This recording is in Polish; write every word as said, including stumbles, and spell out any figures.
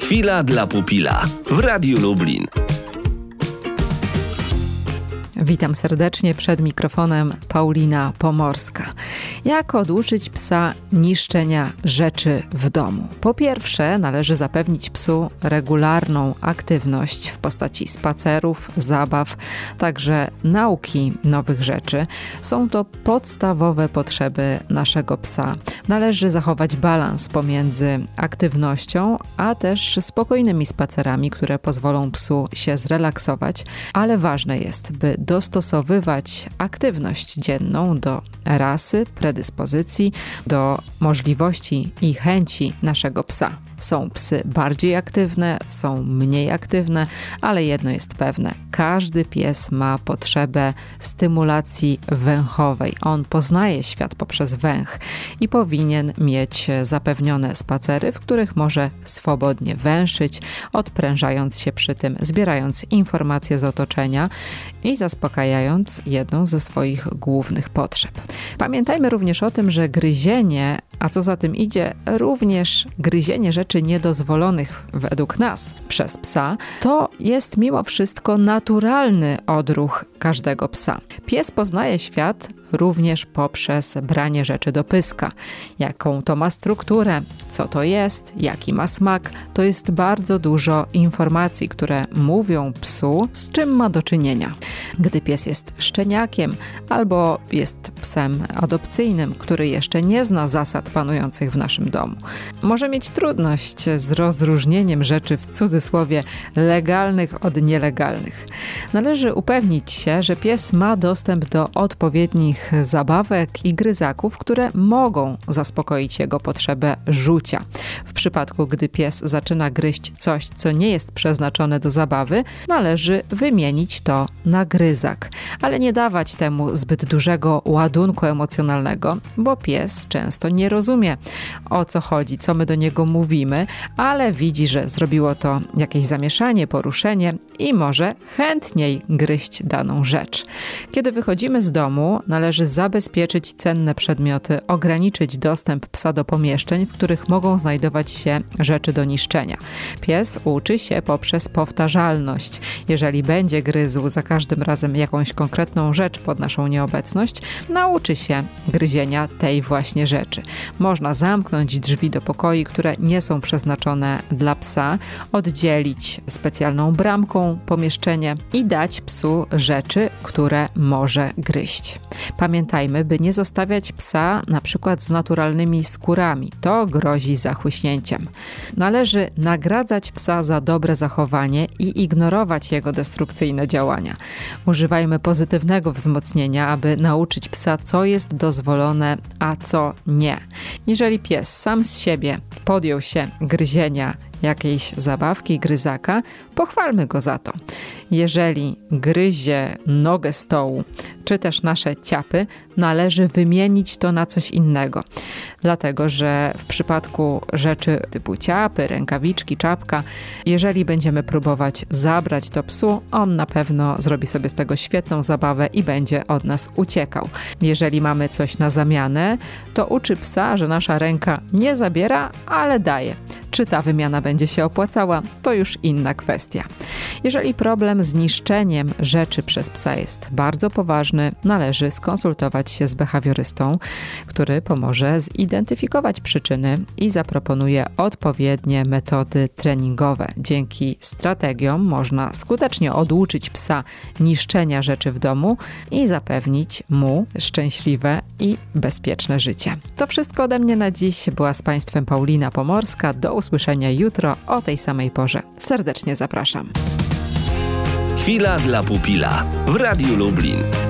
Chwila dla pupila w Radiu Lublin. Witam serdecznie, przed mikrofonem Paulina Pomorska. Jak oduczyć psa niszczenia rzeczy w domu? Po pierwsze, należy zapewnić psu regularną aktywność w postaci spacerów, zabaw, także nauki nowych rzeczy. Są to podstawowe potrzeby naszego psa. Należy zachować balans pomiędzy aktywnością, a też spokojnymi spacerami, które pozwolą psu się zrelaksować, ale ważne jest, by dostosowywać aktywność dzienną do rasy, predyspozycji, do możliwości i chęci naszego psa. Są psy bardziej aktywne, są mniej aktywne, ale jedno jest pewne. Każdy pies ma potrzebę stymulacji węchowej. On poznaje świat poprzez węch i powinien mieć zapewnione spacery, w których może swobodnie węszyć, odprężając się przy tym, zbierając informacje z otoczenia i zaspokajając jedną ze swoich głównych potrzeb. Pamiętajmy również o tym, że gryzienie, a co za tym idzie, również gryzienie rzeczy niedozwolonych według nas przez psa, to jest mimo wszystko naturalny odruch każdego psa. Pies poznaje świat również poprzez branie rzeczy do pyska. Jaką to ma strukturę, co to jest, jaki ma smak. To jest bardzo dużo informacji, które mówią psu, z czym ma do czynienia. Gdy pies jest szczeniakiem albo jest psem adopcyjnym, który jeszcze nie zna zasad panujących w naszym domu, może mieć trudność z rozróżnieniem rzeczy w cudzysłowie legalnych od nielegalnych. Należy upewnić się, że pies ma dostęp do odpowiednich zabawek i gryzaków, które mogą zaspokoić jego potrzebę rzucia. W przypadku, gdy pies zaczyna gryźć coś, co nie jest przeznaczone do zabawy, należy wymienić to na gryzak, ale nie dawać temu zbyt dużego ładunku emocjonalnego, bo pies często nie rozumie, o co chodzi, co my do niego mówimy, ale widzi, że zrobiło to jakieś zamieszanie, poruszenie i może chętniej gryźć daną rzecz. Kiedy wychodzimy z domu, należy zabezpieczyć cenne przedmioty, ograniczyć dostęp psa do pomieszczeń, w których mogą znajdować się rzeczy do niszczenia. Pies uczy się poprzez powtarzalność. Jeżeli będzie gryzł za każdym razem jakąś konkretną rzecz pod naszą nieobecność, nauczy się gryzienia tej właśnie rzeczy. Można zamknąć drzwi do pokoi, które nie są przeznaczone dla psa, oddzielić specjalną bramką pomieszczenie i dać psu rzeczy, które może gryźć. Pamiętajmy, by nie zostawiać psa na przykład z naturalnymi skórami. To grozi zachłyśnięciem. Należy nagradzać psa za dobre zachowanie i ignorować jego destrukcyjne działania. Używajmy pozytywnego wzmocnienia, aby nauczyć psa, co jest dozwolone, a co nie. Jeżeli pies sam z siebie podjął się gryzienia jakiejś zabawki, gryzaka, pochwalmy go za to. Jeżeli gryzie nogę stołu, czy też nasze ciapy, należy wymienić to na coś innego. Dlatego, że w przypadku rzeczy typu ciapy, rękawiczki, czapka, jeżeli będziemy próbować zabrać to psu, on na pewno zrobi sobie z tego świetną zabawę i będzie od nas uciekał. Jeżeli mamy coś na zamianę, to uczy psa, że nasza ręka nie zabiera, ale daje. Czy ta wymiana będzie się opłacała, to już inna kwestia. Jeżeli problem z niszczeniem rzeczy przez psa jest bardzo poważny, należy skonsultować się z behawiorystą, który pomoże zidentyfikować przyczyny i zaproponuje odpowiednie metody treningowe. Dzięki strategiom można skutecznie oduczyć psa niszczenia rzeczy w domu i zapewnić mu szczęśliwe i bezpieczne życie. To wszystko ode mnie na dziś. Była z Państwem Paulina Pomorska. Do usłyszenia jutro o tej samej porze. Serdecznie zapraszam. Chwila dla pupila w Radiu Lublin.